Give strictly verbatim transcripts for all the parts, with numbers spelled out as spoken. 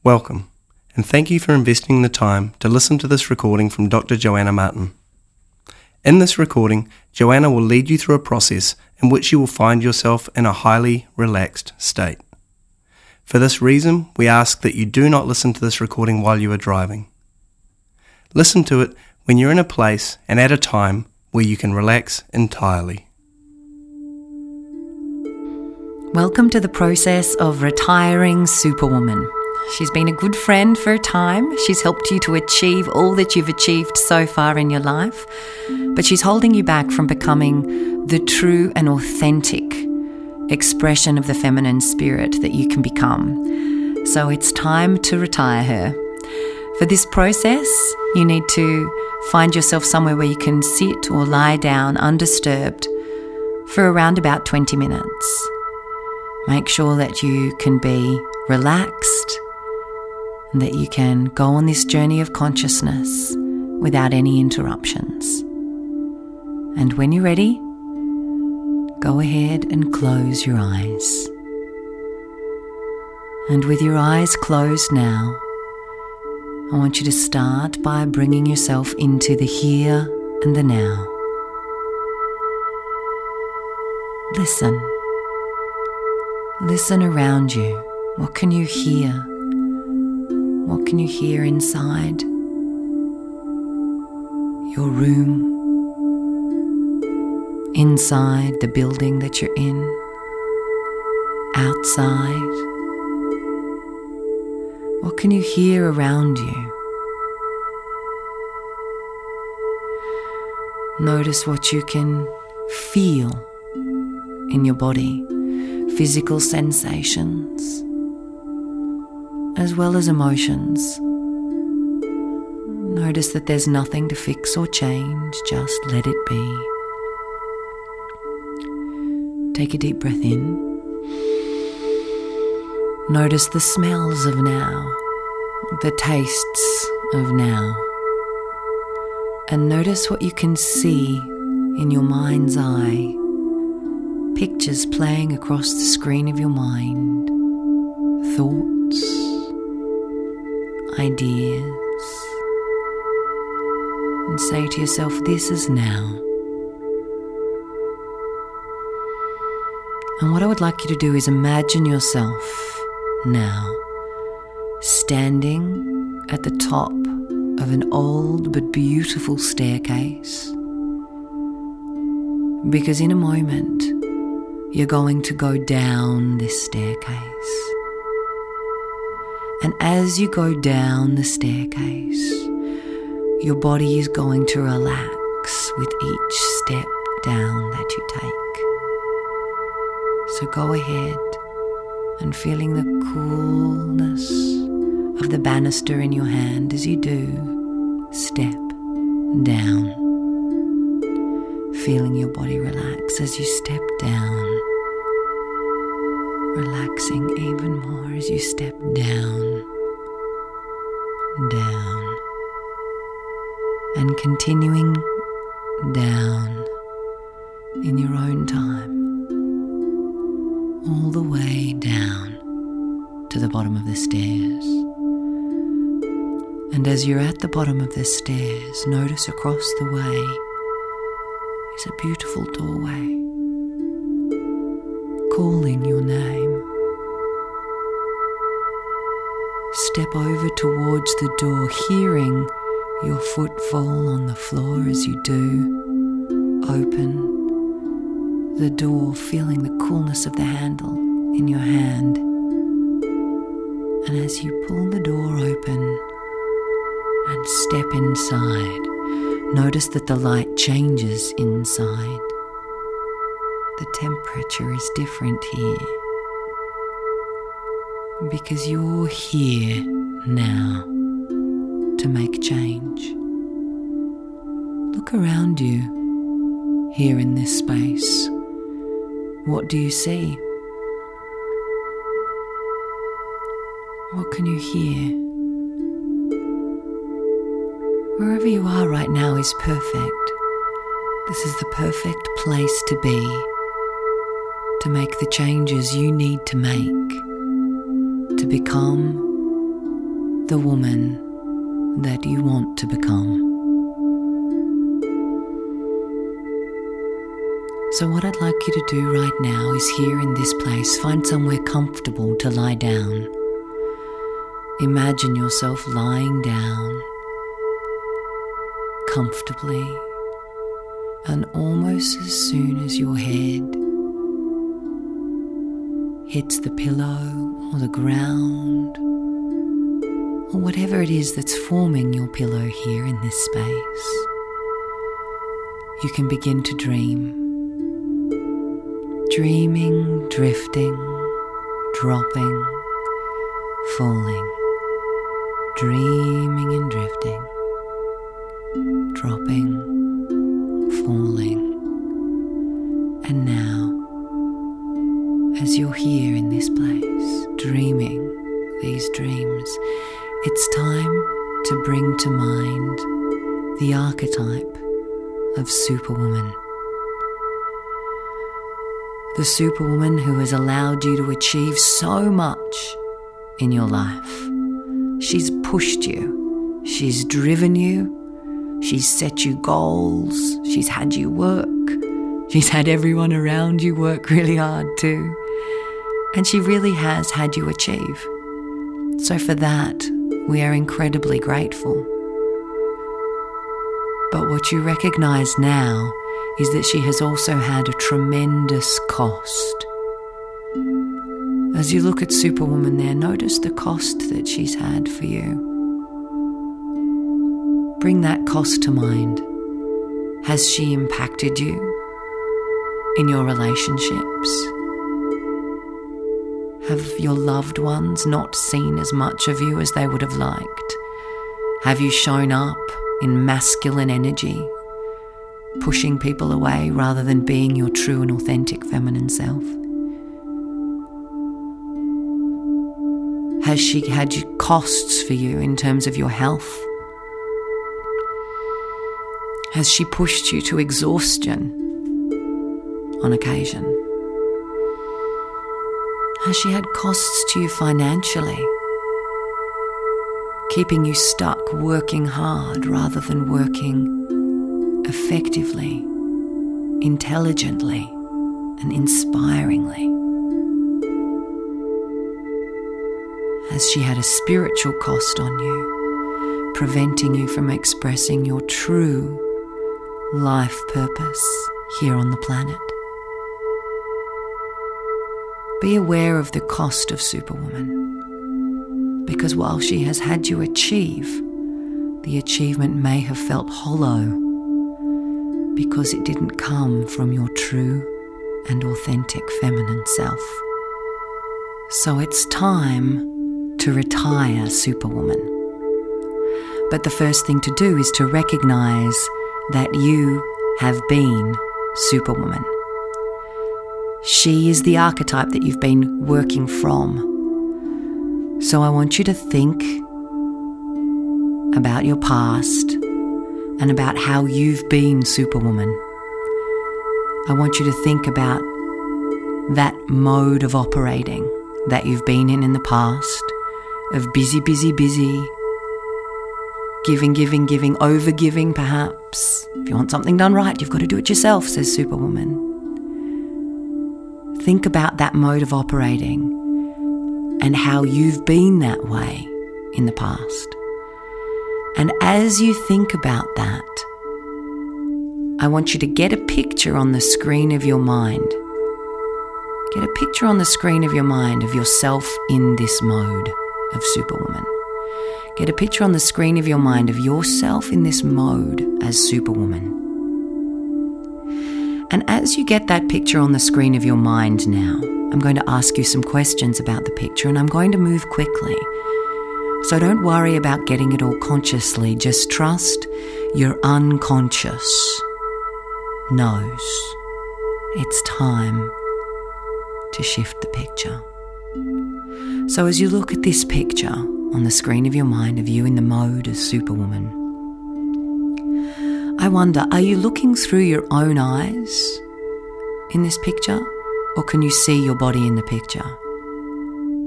Welcome, and thank you for investing the time to listen to this recording from Doctor Joanna Martin. In this recording, Joanna will lead you through a process in which you will find yourself in a highly relaxed state. For this reason, we ask that you do not listen to this recording while you are driving. Listen to it when you're in a place and at a time where you can relax entirely. Welcome to the process of retiring Superwoman. She's been a good friend for a time. She's helped you to achieve all that you've achieved so far in your life, but she's holding you back from becoming the true and authentic expression of the feminine spirit that you can become. So it's time to retire her. For this process, you need to find yourself somewhere where you can sit or lie down undisturbed for around about twenty minutes. Make sure that you can be relaxed and that you can go on this journey of consciousness without any interruptions. And when you're ready, go ahead and close your eyes. And with your eyes closed now, I want you to start by bringing yourself into the here and the now. Listen. Listen around you. What can you hear? What can you hear inside your room, inside the building that you're in, outside? What can you hear around you? Notice what you can feel in your body, physical sensations, as well as emotions. Notice that there's nothing to fix or change, just let it be. Take a deep breath in. Notice the smells of now, the tastes of now. And notice what you can see in your mind's eye, pictures playing across the screen of your mind, thoughts, ideas, and say to yourself, this is now. And what I would like you to do is imagine yourself now standing at the top of an old but beautiful staircase, because in a moment you're going to go down this staircase. And as you go down the staircase, your body is going to relax with each step down that you take. So go ahead and feeling the coolness of the banister in your hand as you do step down. Feeling your body relax as you step down. Relaxing even more as you step down, down, and continuing down in your own time, all the way down to the bottom of the stairs. And as you're at the bottom of the stairs, notice across the way is a beautiful doorway, calling your name. Step over towards the door, hearing your footfall on the floor as you do. Open the door, feeling the coolness of the handle in your hand. And as you pull the door open and step inside, notice that the light changes inside. The temperature is different here, because you're here now to make change. Look around you here in this space. What do you see? What can you hear? Wherever you are right now is perfect. This is the perfect place to be, to make the changes you need to make, to become the woman that you want to become. So what I'd like you to do right now is here in this place, find somewhere comfortable to lie down. Imagine yourself lying down comfortably, and almost as soon as your head hits the pillow or the ground, or whatever it is that's forming your pillow here in this space, you can begin to dream. Dreaming, drifting, dropping, falling. Dreaming and drifting, dropping, falling. And now, as you're here in this place, dreaming these dreams, it's time to bring to mind the archetype of Superwoman. The Superwoman who has allowed you to achieve so much in your life. She's pushed you, she's driven you, she's set you goals, she's had you work, she's had everyone around you work really hard too, and she really has had you achieve. So for that, we are incredibly grateful. But what you recognise now is that she has also had a tremendous cost. As you look at Superwoman there, notice the cost that she's had for you. Bring that cost to mind. Has she impacted you in your relationships? Have your loved ones not seen as much of you as they would have liked? Have you shown up in masculine energy, pushing people away rather than being your true and authentic feminine self? Has she had costs for you in terms of your health? Has she pushed you to exhaustion on occasion? Has she had costs to you financially, keeping you stuck working hard rather than working effectively, intelligently, and inspiringly? Has she had a spiritual cost on you, preventing you from expressing your true life purpose here on the planet? Be aware of the cost of Superwoman, because while she has had you achieve, the achievement may have felt hollow because it didn't come from your true and authentic feminine self. So it's time to retire Superwoman. But the first thing to do is to recognize that you have been Superwoman. She is the archetype that you've been working from. So I want you to think about your past and about how you've been Superwoman. I want you to think about that mode of operating that you've been in in the past, of busy, busy, busy, giving, giving, giving, over-giving perhaps. If you want something done right, you've got to do it yourself, says Superwoman. Think about that mode of operating and how you've been that way in the past. And as you think about that, I want you to get a picture on the screen of your mind. Get a picture on the screen of your mind of yourself in this mode of Superwoman. Get a picture on the screen of your mind of yourself in this mode as Superwoman. And as you get that picture on the screen of your mind now, I'm going to ask you some questions about the picture, and I'm going to move quickly. So don't worry about getting it all consciously. Just trust your unconscious knows it's time to shift the picture. So as you look at this picture on the screen of your mind of you in the mode of Superwoman, I wonder, are you looking through your own eyes in this picture, or can you see your body in the picture?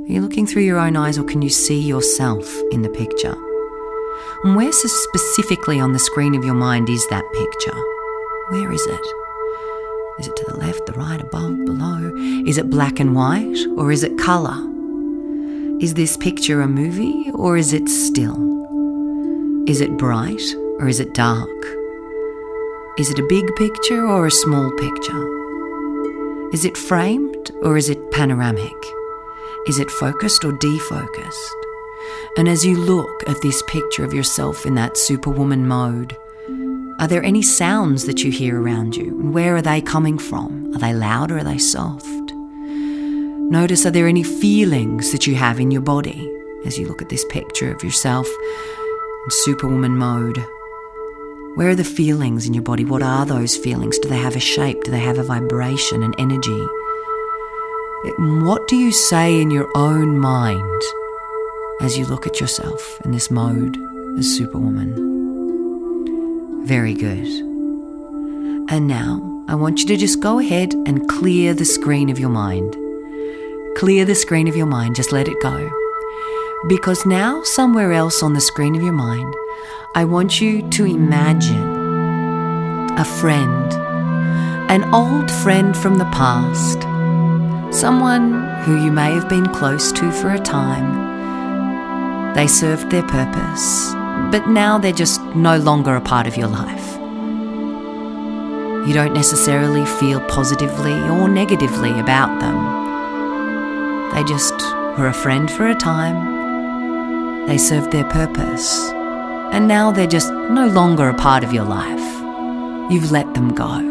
Are you looking through your own eyes, or can you see yourself in the picture? And where so specifically on the screen of your mind is that picture? Where is it? Is it to the left, the right, above, below? Is it black and white, or is it colour? Is this picture a movie, or is it still? Is it bright, or is it dark? Is it a big picture or a small picture? Is it framed, or is it panoramic? Is it focused or defocused? And as you look at this picture of yourself in that superwoman mode, are there any sounds that you hear around you? And where are they coming from? Are they loud or are they soft? Notice, are there any feelings that you have in your body as you look at this picture of yourself in superwoman mode? Where are the feelings in your body? What are those feelings? Do they have a shape? Do they have a vibration, an energy? What do you say in your own mind as you look at yourself in this mode as superwoman? Very good. And now I want you to just go ahead and clear the screen of your mind. Clear the screen of your mind, just let it go. Because now somewhere else on the screen of your mind, I want you to imagine a friend, an old friend from the past, someone who you may have been close to for a time. They served their purpose, but now they're just no longer a part of your life. You don't necessarily feel positively or negatively about them. They just were a friend for a time. They served their purpose, and now they're just no longer a part of your life. You've let them go.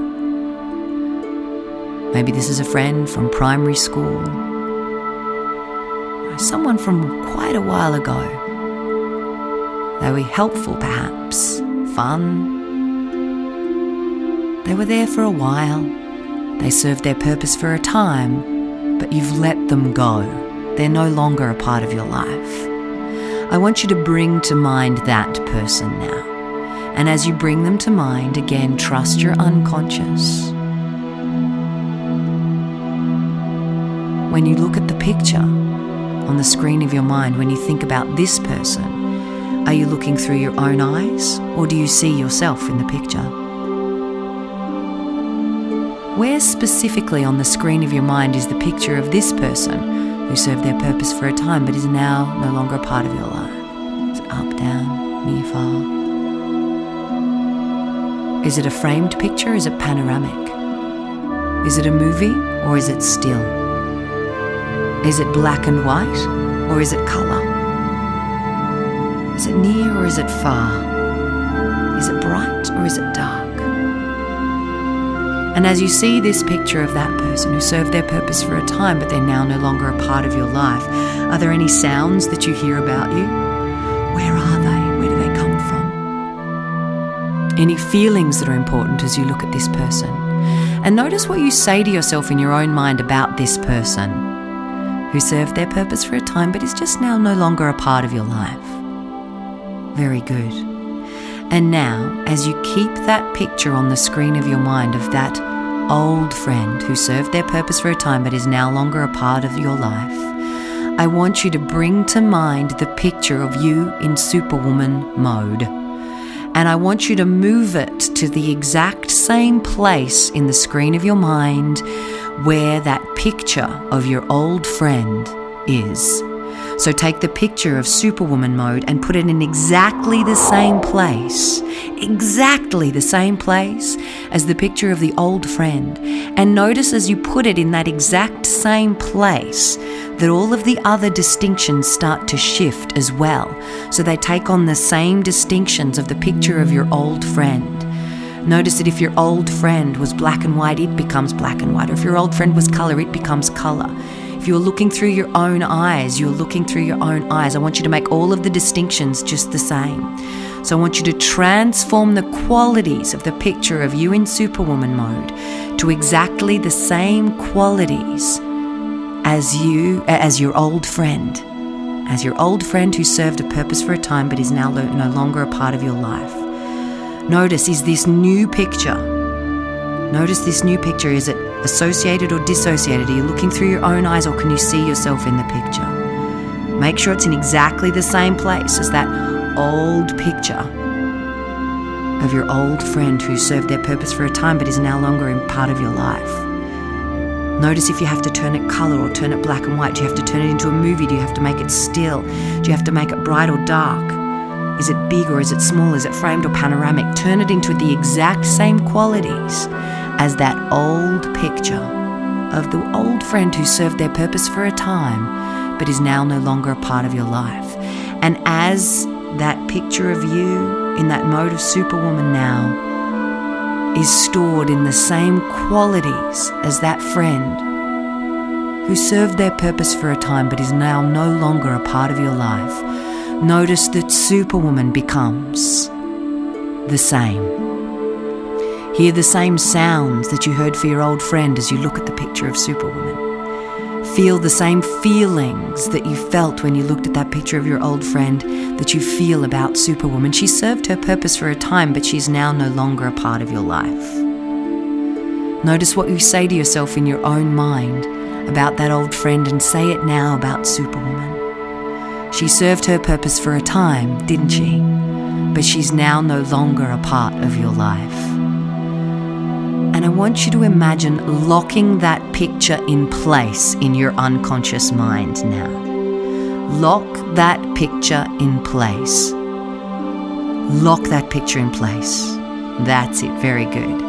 Maybe this is a friend from primary school, or someone from quite a while ago. They were helpful, perhaps, fun. They were there for a while. They served their purpose for a time, but you've let them go. They're no longer a part of your life. I want you to bring to mind that person now. And as you bring them to mind, again, trust your unconscious. When you look at the picture on the screen of your mind, when you think about this person, are you looking through your own eyes, or do you see yourself in the picture? Where specifically on the screen of your mind is the picture of this person who served their purpose for a time but is now no longer a part of your life? Is it up, down, near, far? Is it a framed picture? Is it panoramic? Is it a movie, or is it still? Is it black and white, or is it colour? Is it near or is it far? Is it bright or is it dark? And as you see this picture of that person who served their purpose for a time but they're now no longer a part of your life, are there any sounds that you hear about you? Where are they? Where do they come from? Any feelings that are important as you look at this person? And notice what you say to yourself in your own mind about this person who served their purpose for a time but is just now no longer a part of your life. Very good. And now, as you keep that picture on the screen of your mind of that old friend who served their purpose for a time but is now longer a part of your life, I want you to bring to mind the picture of you in superwoman mode. And I want you to move it to the exact same place in the screen of your mind where that picture of your old friend is. So take the picture of superwoman mode and put it in exactly the same place, exactly the same place as the picture of the old friend. And notice as you put it in that exact same place that all of the other distinctions start to shift as well. So they take on the same distinctions of the picture of your old friend. Notice that if your old friend was black and white, it becomes black and white. Or if your old friend was colour, it becomes colour. If you're looking through your own eyes, you're looking through your own eyes. I want you to make all of the distinctions just the same. So I want you to transform the qualities of the picture of you in superwoman mode to exactly the same qualities as you, as your old friend, as your old friend who served a purpose for a time but is now no longer a part of your life. Notice, is this new picture, notice this new picture, is it associated or dissociated? Are you looking through your own eyes, or can you see yourself in the picture? Make sure it's in exactly the same place as that old picture of your old friend who served their purpose for a time but is no longer a part of your life. Notice if you have to turn it colour or turn it black and white. Do you have to turn it into a movie? Do you have to make it still? Do you have to make it bright or dark? Is it big or is it small? Is it framed or panoramic? Turn it into the exact same qualities as that old picture of the old friend who served their purpose for a time but is now no longer a part of your life. And as that picture of you in that mode of Superwoman now is stored in the same qualities as that friend who served their purpose for a time but is now no longer a part of your life, notice that Superwoman becomes the same. Hear the same sounds that you heard for your old friend as you look at the picture of Superwoman. Feel the same feelings that you felt when you looked at that picture of your old friend that you feel about Superwoman. She served her purpose for a time, but she's now no longer a part of your life. Notice what you say to yourself in your own mind about that old friend and say it now about Superwoman. She served her purpose for a time, didn't she? But she's now no longer a part of your life. And I want you to imagine locking that picture in place in your unconscious mind now. Lock that picture in place. Lock that picture in place. That's it, very good.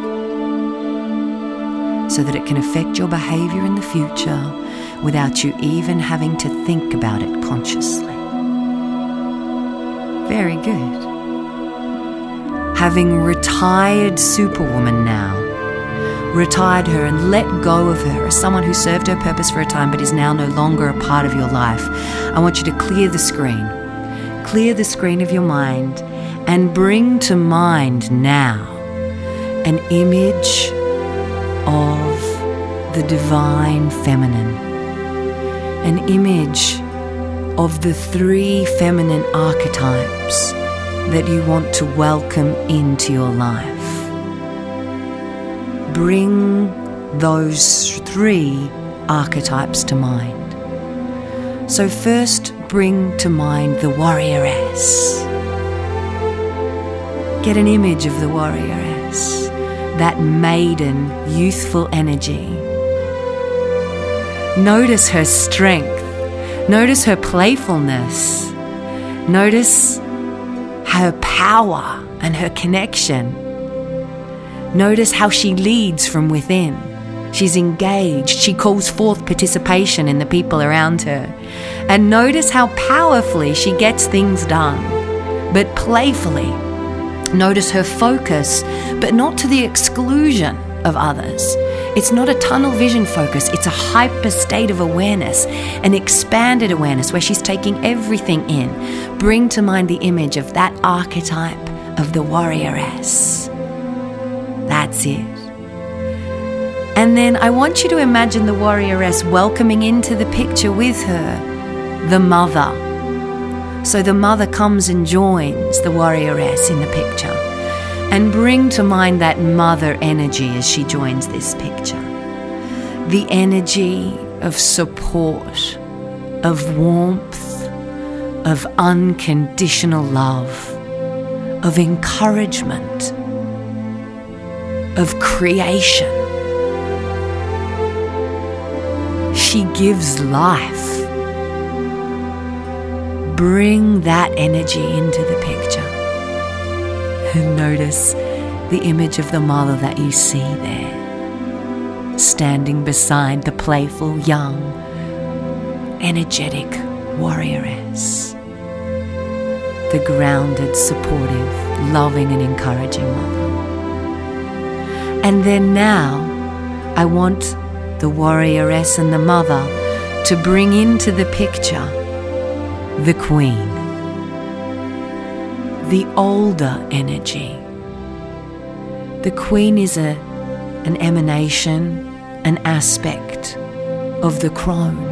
So that it can affect your behavior in the future without you even having to think about it consciously. Very good. Having retired Superwoman now, retired her and let go of her as someone who served her purpose for a time but is now no longer a part of your life, I want you to clear the screen. Clear the screen of your mind and bring to mind now an image of the divine feminine, an image of the three feminine archetypes that you want to welcome into your life. Bring those three archetypes to mind. So first, bring to mind the warrioress. Get an image of the warrioress, that maiden, youthful energy. Notice her strength. Notice her playfulness. Notice her power and her connection. Notice how she leads from within. She's engaged. She calls forth participation in the people around her. And notice how powerfully she gets things done, but playfully. Notice her focus, but not to the exclusion of others. It's not a tunnel vision focus. It's a hyper state of awareness, an expanded awareness where she's taking everything in. Bring to mind the image of that archetype of the warrioress. That's it. And then I want you to imagine the warrioress welcoming into the picture with her the mother. So the mother comes and joins the warrioress in the picture. And bring to mind that mother energy as she joins this picture. The energy of support, of warmth, of unconditional love, of encouragement, of creation. She gives life. Bring that energy into the picture. And notice the image of the mother that you see there, standing beside the playful, young, energetic warrioress. The grounded, supportive, loving and encouraging mother. And then now, I want the warrioress and the mother to bring into the picture the queen. The older energy. The queen is a, an emanation, an aspect of the crone.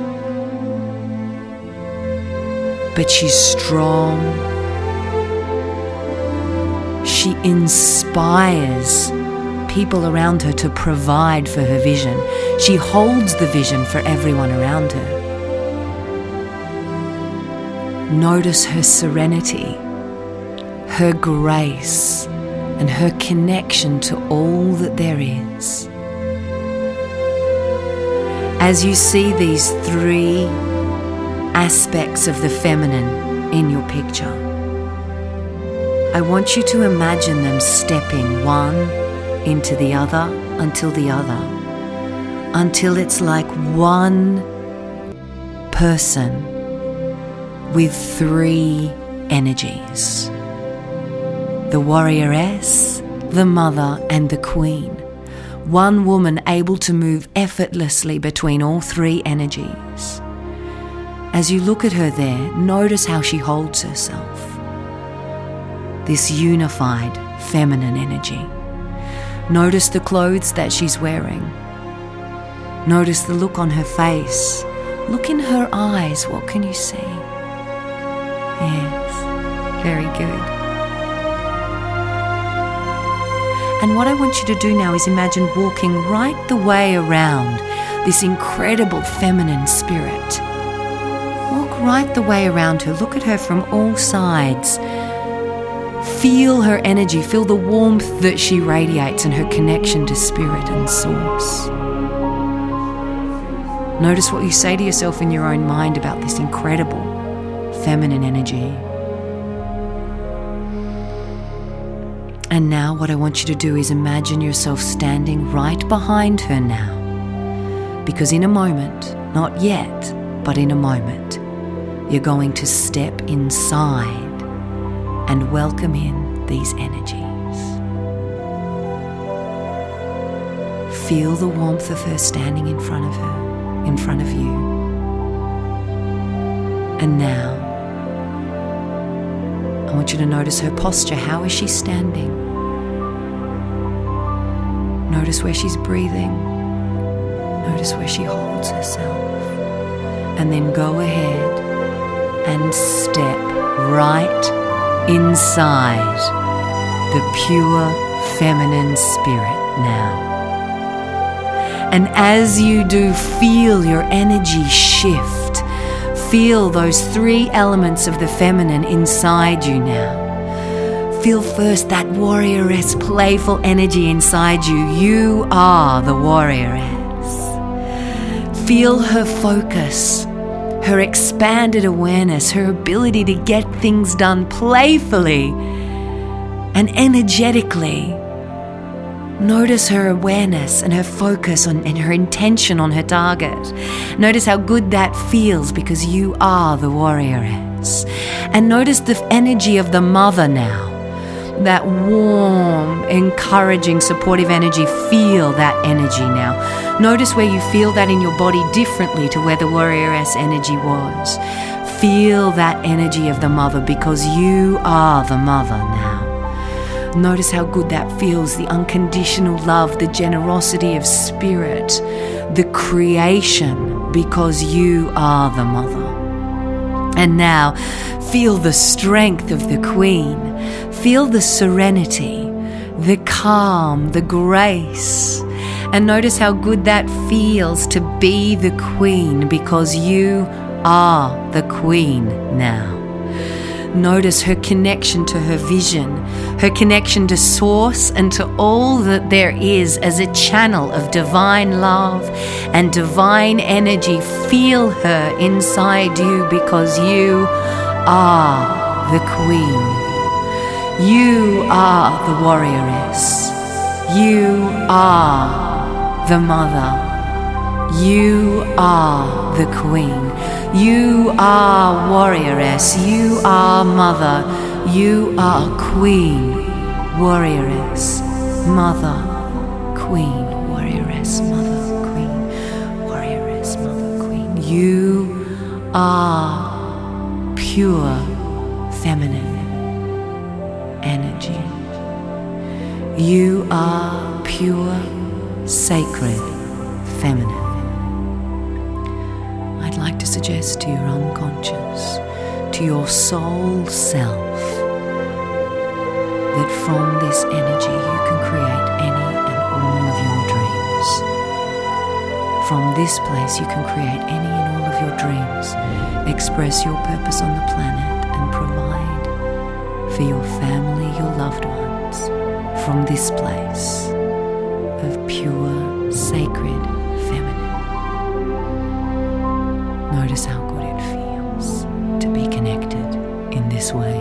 But she's strong. She inspires people around her to provide for her vision. She holds the vision for everyone around her. Notice her serenity, her grace, and her connection to all that there is. As you see these three aspects of the feminine in your picture, I want you to imagine them stepping one into the other until the other, until it's like one person with three energies: the warrioress, the mother, and the queen. One woman able to move effortlessly between all three energies. As you look at her there, notice how she holds herself. This unified feminine energy. Notice the clothes that she's wearing. Notice the look on her face. Look in her eyes. What can you see? Yes, very good. And what I want you to do now is imagine walking right the way around this incredible feminine spirit. Walk right the way around her. Look at her from all sides. Feel her energy. Feel the warmth that she radiates and her connection to spirit and source. Notice what you say to yourself in your own mind about this incredible feminine energy. And now what I want you to do is imagine yourself standing right behind her now. Because in a moment, not yet, but in a moment, you're going to step inside and welcome in these energies. Feel the warmth of her standing in front of her, in front of you. And now, I want you to notice her posture. How is she standing? Notice where she's breathing. Notice where she holds herself. And then go ahead and step right inside the pure feminine spirit now. And as you do, feel your energy shift. Feel those three elements of the feminine inside you now. Feel first that warrioress, playful energy inside you. You are the warrioress. Feel her focus, her expanded awareness, her ability to get things done playfully and energetically. Notice her awareness and her focus on, and her intention on her target. Notice how good that feels because you are the warrioress. And notice the energy of the mother now. That warm, encouraging, supportive energy. Feel that energy now. Notice where you feel that in your body differently to where the warrioress energy was. Feel that energy of the mother because you are the mother now. Notice how good that feels, the unconditional love, the generosity of spirit, the creation, because you are the mother. And now, feel the strength of the queen. Feel the serenity, the calm, the grace. And notice how good that feels to be the queen, because you are the queen now. Notice her connection to her vision, her connection to source and to all that there is as a channel of divine love and divine energy. Feel her inside you because you are the queen. You are the warrioress. You are the mother. You are the queen. You are warrioress. You are mother. You are queen, warrioress, mother, queen, warrioress, mother, queen, warrioress, mother, queen. You are pure feminine energy. You are pure, sacred feminine. I'd like to suggest to your unconscious, to your soul self, that from this energy you can create any and all of your dreams. From this place you can create any and all of of your dreams, express your purpose on the planet and provide for your family, your loved ones, from this place of pure, sacred feminine. Notice how good it feels to be connected in this way.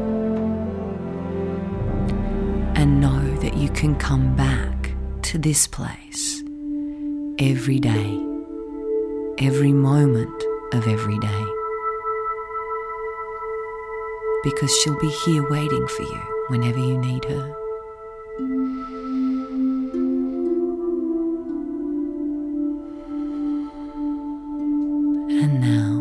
And know that you can come back to this place every day, every moment of every day, because she'll be here waiting for you whenever you need her. And now,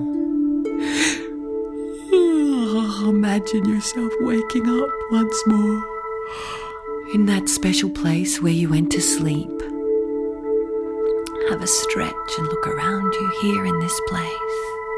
imagine yourself waking up once more in that special place where you went to sleep. Have a stretch and look around you here in this place.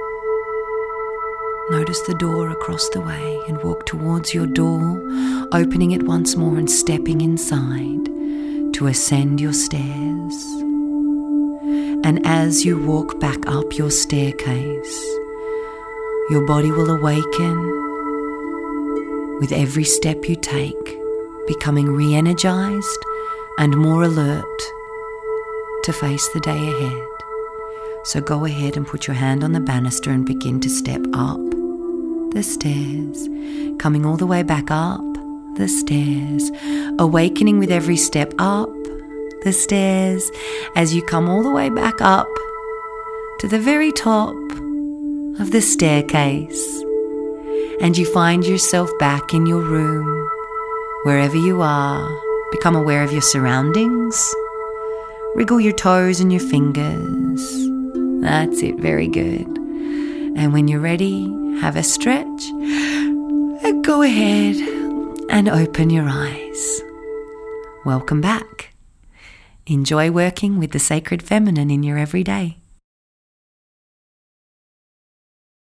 Notice the door across the way and walk towards your door, opening it once more and stepping inside to ascend your stairs. And as you walk back up your staircase, your body will awaken with every step you take, becoming re-energized and more alert to face the day ahead. So go ahead and put your hand on the banister and begin to step up the stairs, coming all the way back up the stairs, awakening with every step up the stairs as you come all the way back up to the very top of the staircase, and you find yourself back in your room. Wherever you are, become aware of your surroundings. Wriggle your toes and your fingers. That's it, very good. And when you're ready, have a stretch. And go ahead and open your eyes. Welcome back. Enjoy working with the sacred feminine in your everyday.